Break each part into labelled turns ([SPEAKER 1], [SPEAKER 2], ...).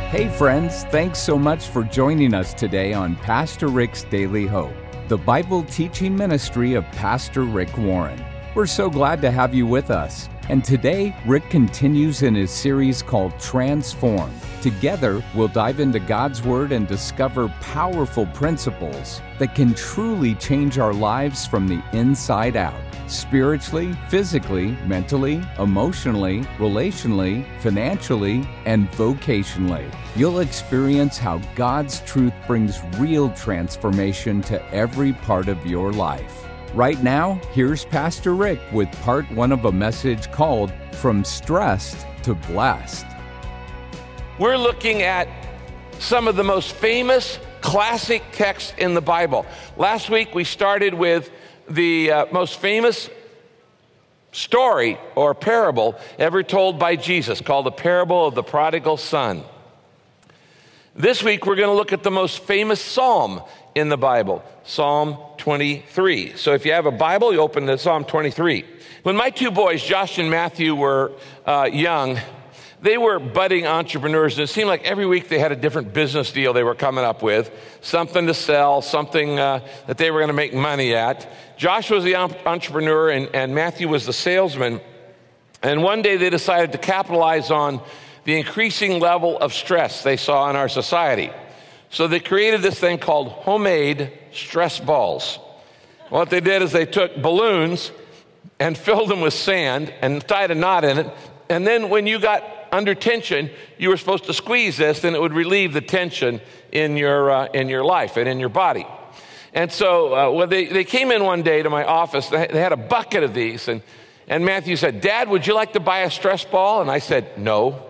[SPEAKER 1] Hey friends, thanks so much for joining us today on Pastor Rick's Daily Hope, the Bible teaching ministry of Pastor Rick Warren. We're so glad to have you with us. And today, Rick continues in his series called Transform. Together, we'll dive into God's Word and discover powerful principles that can truly change our lives from the inside out. Spiritually, physically, mentally, emotionally, relationally, financially, and vocationally. You'll experience how God's truth brings real transformation to every part of your life. Right now, here's Pastor Rick with part one of a message called From Stressed to Blessed.
[SPEAKER 2] We're looking at some of the most famous classic texts in the Bible. Last week, we started with the most famous story or parable ever told by Jesus, called the parable of the prodigal son. This week, we're going to look at the most famous psalm in the Bible, Psalm 23. So if you have a Bible, you open to Psalm 23. When my two boys, Josh and Matthew, were young, they were budding entrepreneurs, and it seemed like every week they had a different business deal they were coming up with, something to sell, something that they were going to make money at. Josh was the entrepreneur, and Matthew was the salesman. And one day they decided to capitalize on the increasing level of stress they saw in our society. So they created this thing called homemade stress balls. What they did is they took balloons and filled them with sand and tied a knot in it. And then when you got under tension, you were supposed to squeeze this, and it would relieve the tension in your life and in your body. And so when they came in one day to my office, they had a bucket of these, and Matthew said, "Dad, would you like to buy a stress ball?" And I said, "No."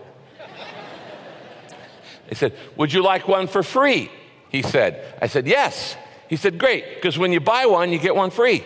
[SPEAKER 2] He said, "Would you like one for free?" He said. I said, "Yes." He said, "Great, because when you buy one, you get one free."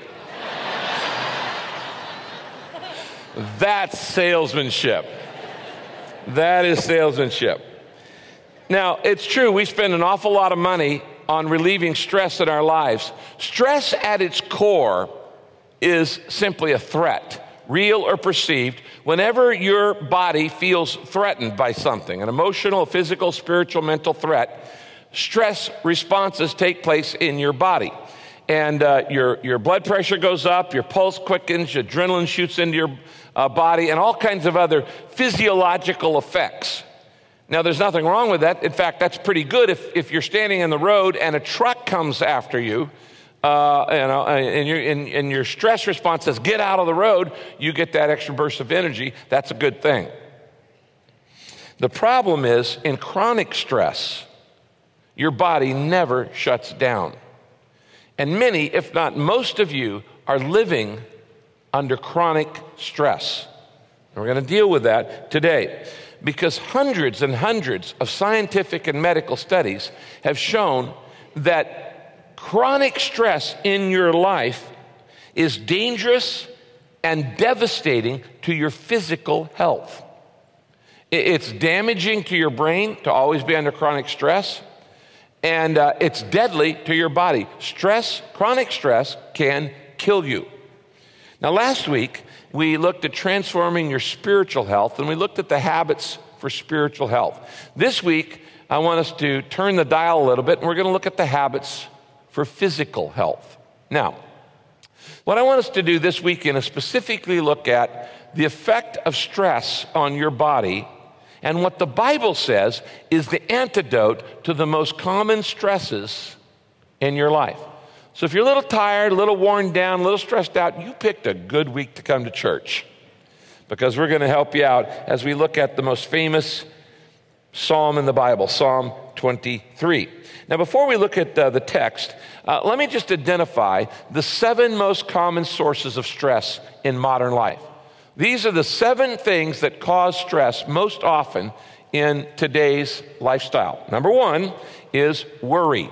[SPEAKER 2] That's salesmanship. That is salesmanship. Now, it's true, we spend an awful lot of money on relieving stress in our lives. Stress at its core is simply a threat, real or perceived. Whenever your body feels threatened by something, an emotional, physical, spiritual, mental threat, stress responses take place in your body. And your blood pressure goes up, your pulse quickens, your adrenaline shoots into your body, and all kinds of other physiological effects. Now, there's nothing wrong with that. In fact, that's pretty good if you're standing in the road and a truck comes after you, and your stress response says, "Get out of the road," you get that extra burst of energy. That's a good thing. The problem is, in chronic stress, your body never shuts down. And many, if not most of you, are living under chronic stress. And we're going to deal with that today, because hundreds and hundreds of scientific and medical studies have shown that chronic stress in your life is dangerous and devastating to your physical health. It's damaging to your brain to always be under chronic stress, and it's deadly to your body. Chronic stress can kill you. Now, last week, we looked at transforming your spiritual health, and we looked at the habits for spiritual health. This week, I want us to turn the dial a little bit, and we're going to look at the habits for physical health. Now, what I want us to do this weekend is specifically look at the effect of stress on your body and what the Bible says is the antidote to the most common stresses in your life. So if you're a little tired, a little worn down, a little stressed out, you picked a good week to come to church, because we're going to help you out as we look at the most famous psalm in the Bible, Psalm 23. Now, before we look at the text, let me just identify the 7 most common sources of stress in modern life. These are the 7 things that cause stress most often in today's lifestyle. Number 1 is worry.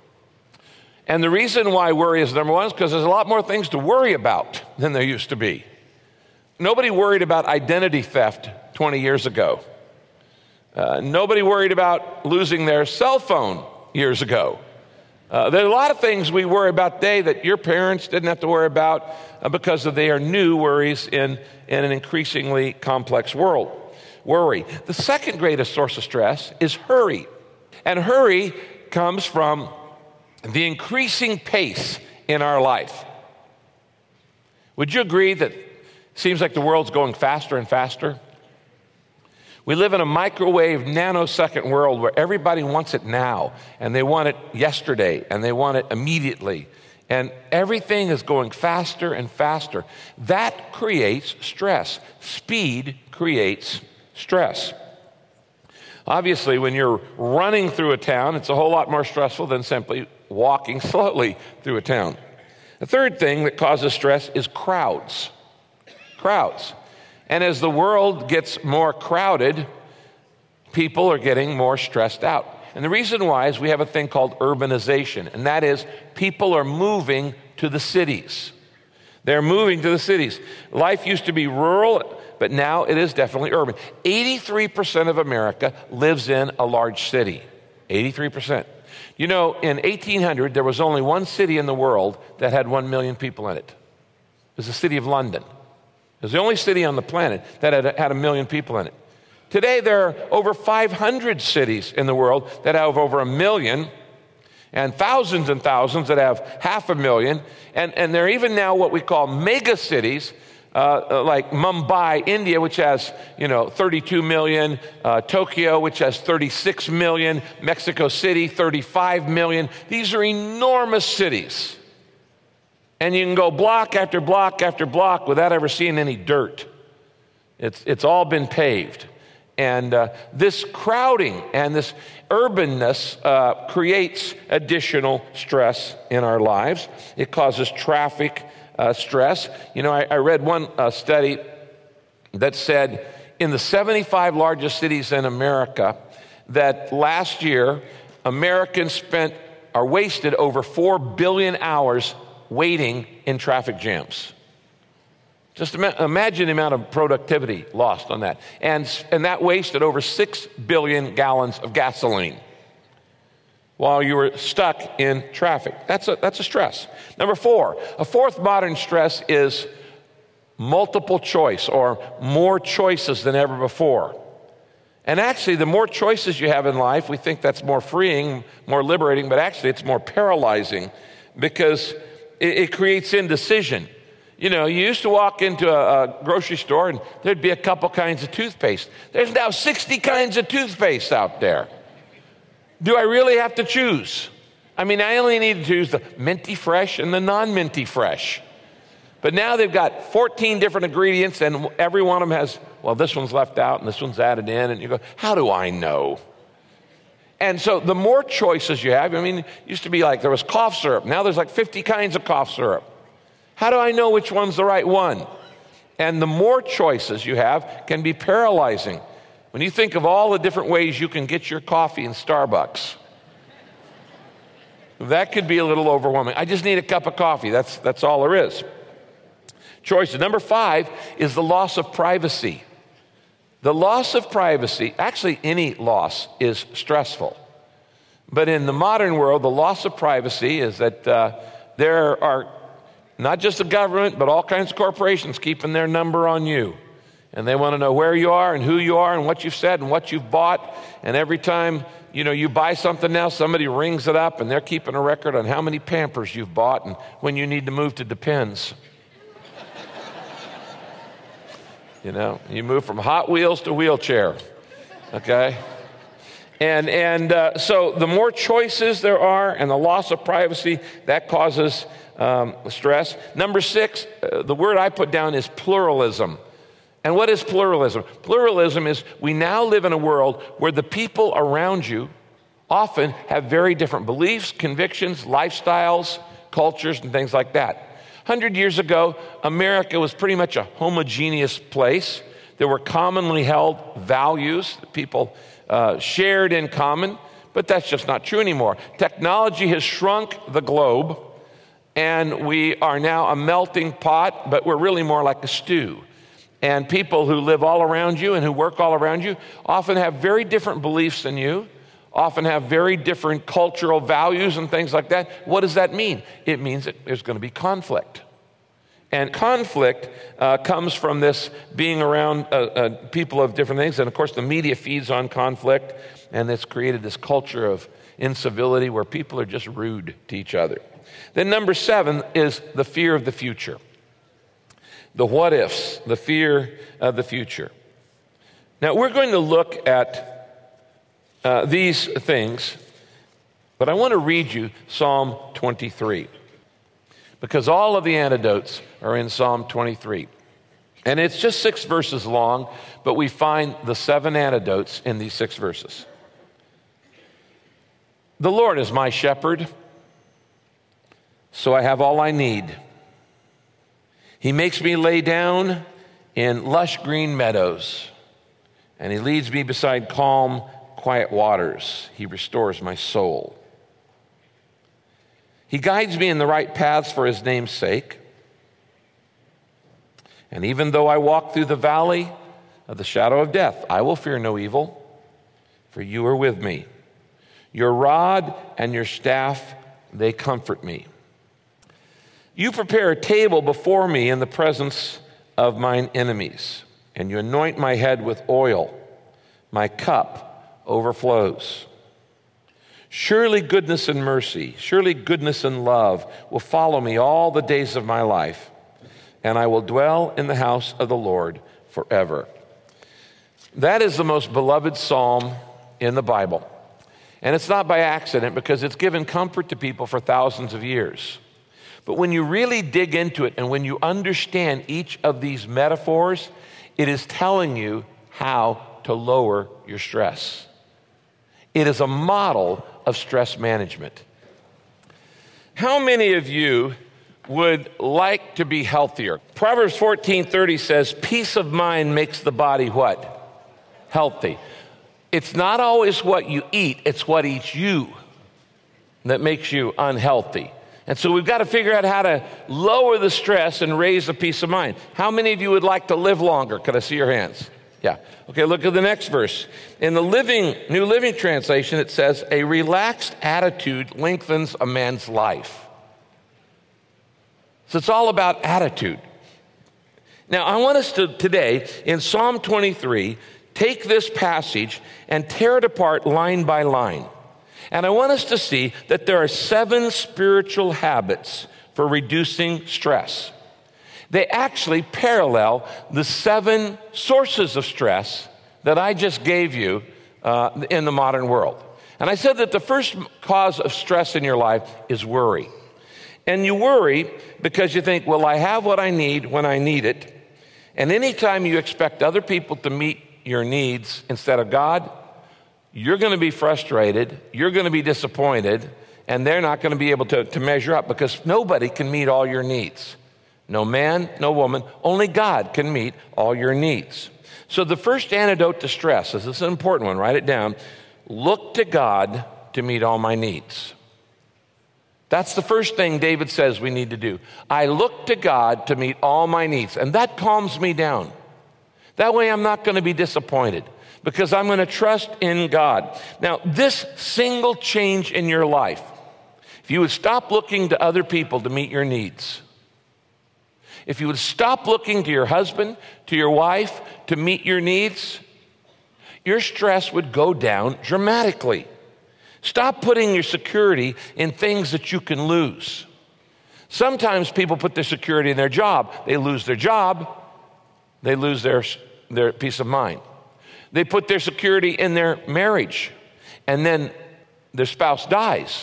[SPEAKER 2] And the reason why worry is number 1 is because there's a lot more things to worry about than there used to be. Nobody worried about identity theft 20 years ago. Nobody worried about losing their cell phone years ago. There are a lot of things we worry about today that your parents didn't have to worry about because they are new worries in an increasingly complex world. worry. The second greatest source of stress is hurry. And hurry comes from the increasing pace in our life. Would you agree that it seems like the world's going faster and faster? We live in a microwave, nanosecond world where everybody wants it now, and they want it yesterday, and they want it immediately. And everything is going faster and faster. That creates stress. Speed creates stress. Obviously, when you're running through a town, it's a whole lot more stressful than simply walking slowly through a town. The third thing that causes stress is crowds. Crowds. And as the world gets more crowded, people are getting more stressed out. And the reason why is we have a thing called urbanization, and that is people are moving to the cities. They're moving to the cities. Life used to be rural, but now it is definitely urban. 83% of America lives in a large city. 83%. You know, in 1800, there was only one city in the world that had 1 million people in it. It was the city of London. It was the only city on the planet that had 1 million people in it. Today, there are over 500 cities in the world that have over 1 million, and thousands that have 500,000. And there are even now what we call mega cities, like Mumbai, India, which has 32 million, Tokyo, which has 36 million, Mexico City, 35 million. These are enormous cities. And you can go block after block after block without ever seeing any dirt. It's all been paved. And this crowding and this urbanness creates additional stress in our lives. It causes traffic stress. You know, I read one study that said in the 75 largest cities in America that last year Americans wasted over 4 billion hours waiting in traffic jams. Just imagine the amount of productivity lost on that. And that wasted over 6 billion gallons of gasoline while you were stuck in traffic. That's a stress. Number 4, a fourth modern stress is multiple choice or more choices than ever before. And actually, the more choices you have in life, we think that's more freeing, more liberating, but actually it's more paralyzing because it creates indecision. You know, you used to walk into a grocery store and there'd be a couple kinds of toothpaste. There's now 60 kinds of toothpaste out there. Do I really have to choose? I mean, I only need to choose the minty fresh and the non-minty fresh. But now they've got 14 different ingredients and every one of them has, well, this one's left out and this one's added in. And you go, how do I know? And so the more choices you have, I mean, it used to be like there was cough syrup. Now there's like 50 kinds of cough syrup. How do I know which one's the right one? And the more choices you have can be paralyzing. When you think of all the different ways you can get your coffee in Starbucks, that could be a little overwhelming. I just need a cup of coffee. That's all there is. Choices. Number 5 is the loss of privacy. The loss of privacy, actually any loss is stressful. But in the modern world, the loss of privacy is that there are not just the government, but all kinds of corporations keeping their number on you. And they want to know where you are and who you are and what you've said and what you've bought. And every time, you buy something now, somebody rings it up and they're keeping a record on how many Pampers you've bought and when you need to move to Depends. You move from Hot Wheels to wheelchair, okay? And so the more choices there are and the loss of privacy, that causes stress. Number 6, the word I put down is pluralism. And what is pluralism? Pluralism is we now live in a world where the people around you often have very different beliefs, convictions, lifestyles, cultures, and things like that. 100 years ago, America was pretty much a homogeneous place. There were commonly held values that people shared in common, but that's just not true anymore. Technology has shrunk the globe, and we are now a melting pot, but we're really more like a stew. And people who live all around you and who work all around you often have very different beliefs than you, often have very different cultural values and things like that. What does that mean? It means that there's going to be conflict. And conflict comes from this being around people of different things. And of course, the media feeds on conflict, and it's created this culture of incivility where people are just rude to each other. Then number 7 is the fear of the future. The what ifs, the fear of the future. Now, we're going to look at these things, but I want to read you Psalm 23. Because all of the antidotes are in Psalm 23. And it's just 6 verses long, but we find the 7 antidotes in these 6 verses. The Lord is my shepherd, so I have all I need. He makes me lay down in lush green meadows, and he leads me beside calm, quiet waters. He restores my soul. He guides me in the right paths for his name's sake. And even though I walk through the valley of the shadow of death, I will fear no evil, for you are with me. Your rod and your staff, they comfort me. You prepare a table before me in the presence of mine enemies, and you anoint my head with oil. My cup overflows. Surely goodness and mercy, surely goodness and love will follow me all the days of my life, and I will dwell in the house of the Lord forever. That is the most beloved psalm in the Bible. And it's not by accident, because it's given comfort to people for thousands of years. But when you really dig into it and when you understand each of these metaphors, it is telling you how to lower your stress. It is a model of stress management. How many of you would like to be healthier? Proverbs 14:30 says, peace of mind makes the body what? Healthy. It's not always what you eat, it's what eats you that makes you unhealthy. And so we've got to figure out how to lower the stress and raise the peace of mind. How many of you would like to live longer? Could I see your hands? Yeah. Okay, look at the next verse. In the New Living Translation, it says, a relaxed attitude lengthens a man's life. So it's all about attitude. Now, I want us to today, in Psalm 23, take this passage and tear it apart line by line. And I want us to see that there are 7 spiritual habits for reducing stress. They actually parallel the 7 sources of stress that I just gave you in the modern world. And I said that the first cause of stress in your life is worry. And you worry because you think, well, I have what I need when I need it. And anytime you expect other people to meet your needs instead of God, you're going to be frustrated, you're going to be disappointed, and they're not going to be able to measure up, because nobody can meet all your needs. No man, no woman, only God can meet all your needs. So the first antidote to stress, this is an important one, write it down, look to God to meet all my needs. That's the first thing David says we need to do. I look to God to meet all my needs, and that calms me down. That way I'm not going to be disappointed, because I'm going to trust in God. Now, this single change in your life, if you would stop looking to other people to meet your needs, if you would stop looking to your husband, to your wife to meet your needs, your stress would go down dramatically. Stop putting your security in things that you can lose. Sometimes people put their security in their job. They lose their job, they lose their peace of mind. They put their security in their marriage, and then their spouse dies,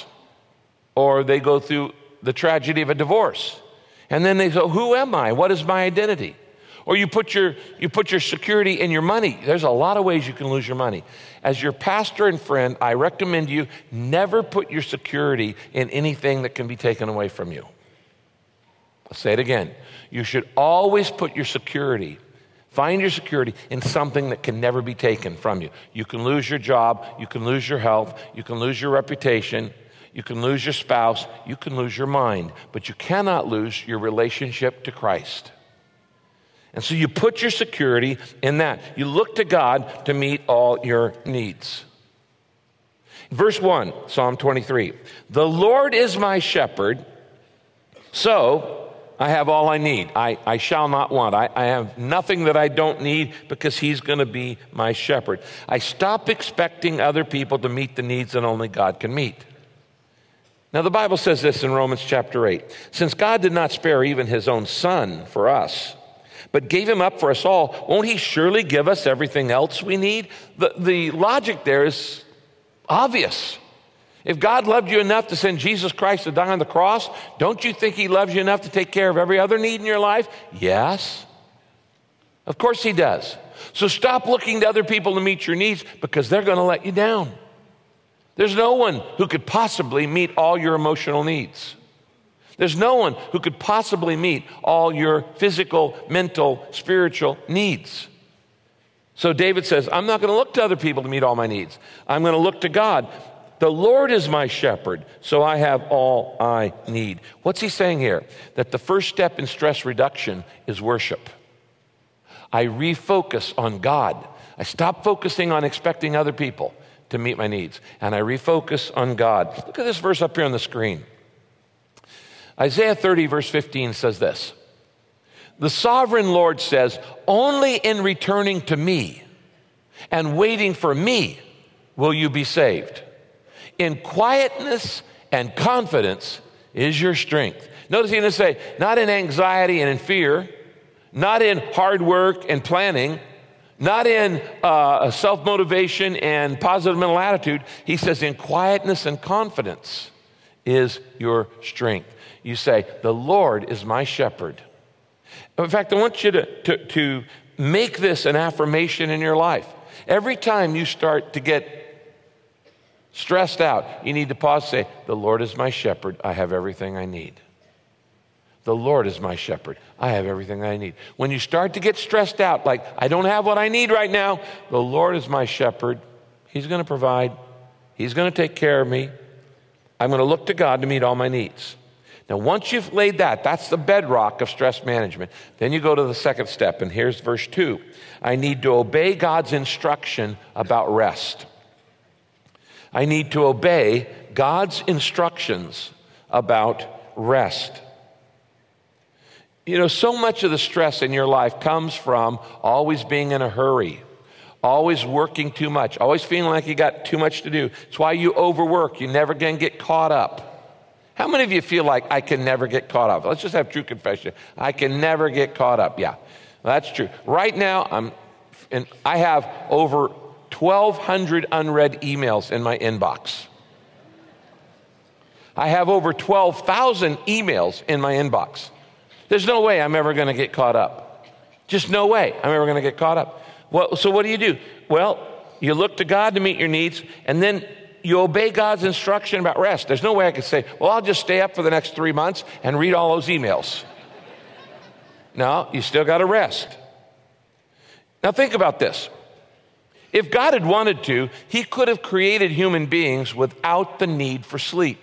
[SPEAKER 2] or they go through the tragedy of a divorce. And then they go, who am I? What is my identity? Or you put your security in your money. There's a lot of ways you can lose your money. As your pastor and friend, I recommend you never put your security in anything that can be taken away from you. I'll say it again. You should always put your security, find your security in something that can never be taken from you. You can lose your job, you can lose your health, you can lose your reputation, you can lose your spouse, you can lose your mind, but you cannot lose your relationship to Christ. And so you put your security in that. You look to God to meet all your needs. Verse 1, Psalm 23. The Lord is my shepherd, so I have all I need. I shall not want. I have nothing that I don't need because he's going to be my shepherd. I stop expecting other people to meet the needs that only God can meet. Now, the Bible says this in Romans chapter 8. Since God did not spare even his own son for us, but gave him up for us all, won't he surely give us everything else we need? The logic there is obvious. If God loved you enough to send Jesus Christ to die on the cross, don't you think he loves you enough to take care of every other need in your life? Yes. Of course he does. So stop looking to other people to meet your needs because they're going to let you down. There's no one who could possibly meet all your emotional needs. There's no one who could possibly meet all your physical, mental, spiritual needs. So David says, I'm not going to look to other people to meet all my needs. I'm going to look to God. The Lord is my shepherd, so I have all I need. What's he saying here? That the first step in stress reduction is worship. I refocus on God. I stop focusing on expecting other people to meet my needs, and I refocus on God. Look at this verse up here on the screen. Isaiah 30, verse 15 says this. The sovereign Lord says, only in returning to me and waiting for me will you be saved. In quietness and confidence is your strength. Notice he didn't say, not in anxiety and in fear, not in hard work and planning, not in self-motivation and positive mental attitude. He says, in quietness and confidence is your strength. You say, the Lord is my shepherd. In fact, I want you to make this an affirmation in your life. Every time you start to get stressed out, you need to pause and say, the Lord is my shepherd. I have everything I need. The Lord is my shepherd. I have everything I need. When you start to get stressed out, like, I don't have what I need right now, the Lord is my shepherd. He's going to provide. He's going to take care of me. I'm going to look to God to meet all my needs. Now, once you've laid that, that's the bedrock of stress management. Then you go to the second step, and here's verse 2. I need to obey God's instruction about rest. I need to obey God's instructions about rest. You know, so much of the stress in your life comes from always being in a hurry, always working too much, always feeling like you got too much to do. It's why you overwork. You never can get caught up. How many of you feel like I can never get caught up? Let's just have true confession. I can never get caught up. Yeah, that's true. Right now, I have over 1,200 unread emails in my inbox. I have over 12,000 emails in my inbox. There's no way I'm ever going to get caught up. Just no way I'm ever going to get caught up. Well, so what do? Well, you look to God to meet your needs, and then you obey God's instruction about rest. There's no way I could say, well, I'll just stay up for the next 3 months and read all those emails. No, you still got to rest. Now think about this. If God had wanted to, he could have created human beings without the need for sleep.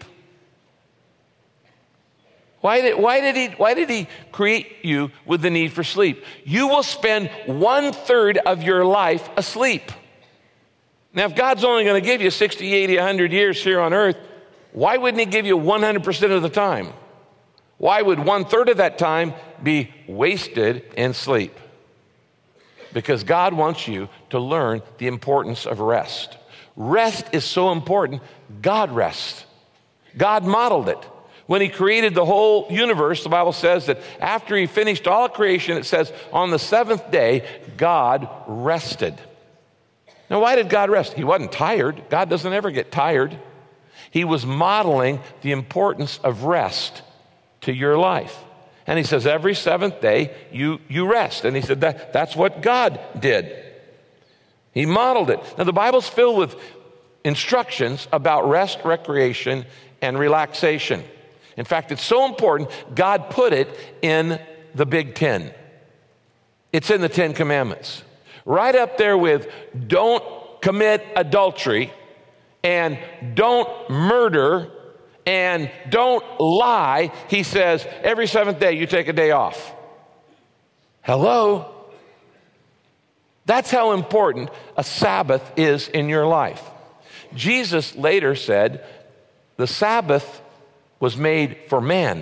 [SPEAKER 2] Why did he create you with the need for sleep? You will spend 1/3 of your life asleep. Now, if God's only going to give you 60, 80, 100 years here on earth, why wouldn't he give you 100% of the time? Why would 1/3 of that time be wasted in sleep? Because God wants you to learn the importance of rest. Rest is so important. God rests. God modeled it. When he created the whole universe, the Bible says that after he finished all of creation, it says on the seventh day, God rested. Now, why did God rest? He wasn't tired. God doesn't ever get tired. He was modeling the importance of rest to your life. And he says, every seventh day, you rest. And he said that's what God did. He modeled it. Now, the Bible's filled with instructions about rest, recreation, and relaxation. In fact, it's so important, God put it in the Big Ten. It's in the Ten Commandments. Right up there with don't commit adultery and don't murder and don't lie. He says every seventh day you take a day off. Hello? That's how important a Sabbath is in your life. Jesus later said the Sabbath was made for man,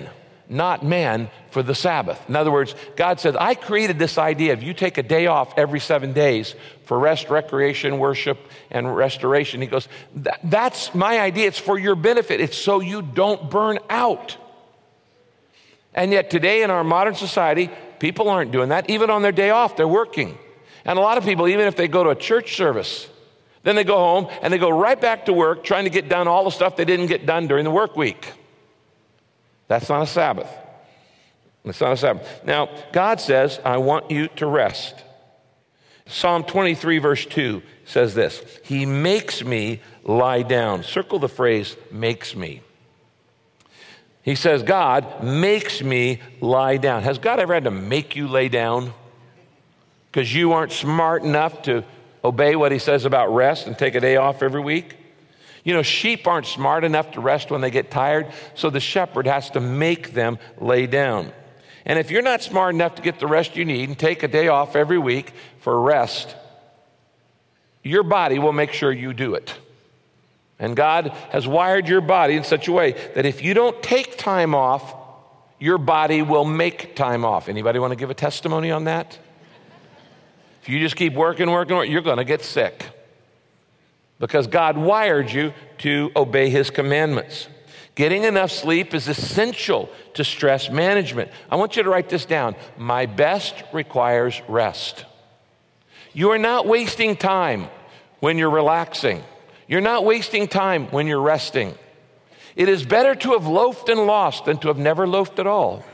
[SPEAKER 2] not man, for the Sabbath. In other words, God said, I created this idea of you take a day off every 7 days for rest, recreation, worship, and restoration. He goes, that's my idea. It's for your benefit. It's so you don't burn out. And yet today in our modern society, people aren't doing that. Even on their day off, they're working. And a lot of people, even if they go to a church service, then they go home and they go right back to work trying to get done all the stuff they didn't get done during the work week. That's not a Sabbath. It's not a Sabbath. Now, God says, I want you to rest. Psalm 23, verse 2 says this, He makes me lie down. Circle the phrase, makes me. He says, God makes me lie down. Has God ever had to make you lay down? Because you aren't smart enough to obey what He says about rest and take a day off every week? You know, sheep aren't smart enough to rest when they get tired, so the shepherd has to make them lay down. And if you're not smart enough to get the rest you need and take a day off every week for rest, your body will make sure you do it. And God has wired your body in such a way that if you don't take time off, your body will make time off. Anybody want to give a testimony on that? If you just keep working, you're going to get sick. Because God wired you to obey His commandments. Getting enough sleep is essential to stress management. I want you to write this down. My best requires rest. You are not wasting time when you're relaxing. You're not wasting time when you're resting. It is better to have loafed and lost than to have never loafed at all.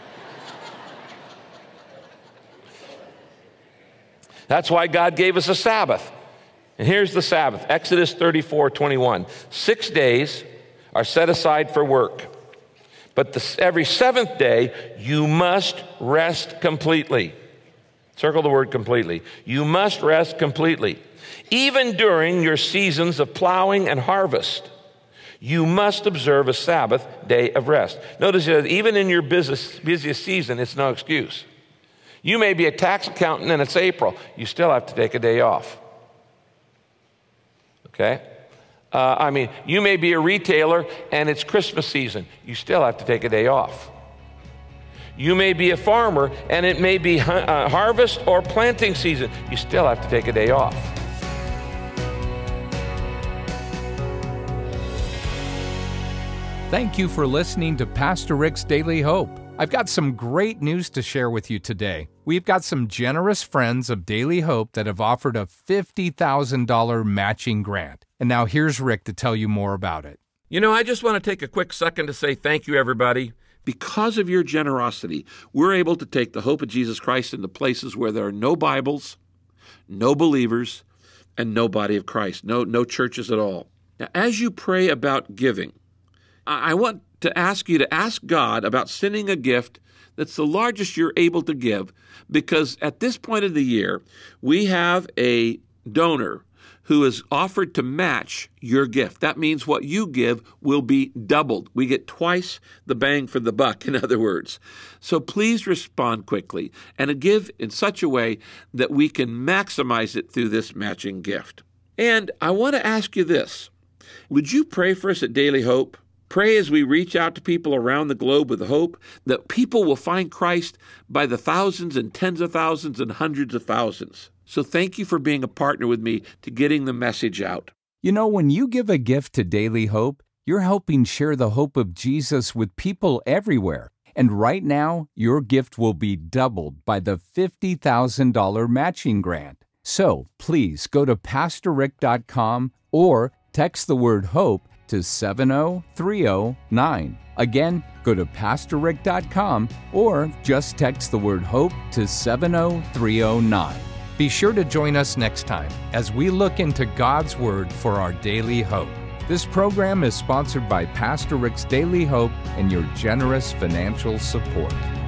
[SPEAKER 2] That's why God gave us a Sabbath. And here's the Sabbath, Exodus 34:21. 6 days are set aside for work, but every seventh day you must rest completely. Circle the word completely. You must rest completely. Even during your seasons of plowing and harvest, you must observe a Sabbath day of rest. Notice that even in your busiest season, it's no excuse. You may be a tax accountant and it's April. You still have to take a day off. Okay? You may be a retailer and it's Christmas season. You still have to take a day off. You may be a farmer and it may be harvest or planting season. You still have to take a day off.
[SPEAKER 1] Thank you for listening to Pastor Rick's Daily Hope. I've got some great news to share with you today. We've got some generous friends of Daily Hope that have offered a $50,000 matching grant. And now here's Rick to tell you more about it.
[SPEAKER 2] You know, I just want to take a quick second to say thank you, everybody. Because of your generosity, we're able to take the hope of Jesus Christ into places where there are no Bibles, no believers, and no body of Christ, no churches at all. Now, as you pray about giving, I want to ask you to ask God about sending a gift that's the largest you're able to give, because at this point of the year, we have a donor who has offered to match your gift. That means what you give will be doubled. We get twice the bang for the buck, in other words. So please respond quickly and give in such a way that we can maximize it through this matching gift. And I want to ask you this. Would you pray for us at Daily Hope? Pray as we reach out to people around the globe with hope that people will find Christ by the thousands and tens of thousands and hundreds of thousands. So thank you for being a partner with me to getting the message out.
[SPEAKER 1] You know, when you give a gift to Daily Hope, you're helping share the hope of Jesus with people everywhere. And right now, your gift will be doubled by the $50,000 matching grant. So please go to PastorRick.com or text the word HOPE to 70309. Again, go to PastorRick.com or just text the word HOPE to 70309. Be sure to join us next time as we look into God's Word for our daily hope. This program is sponsored by Pastor Rick's Daily Hope and your generous financial support.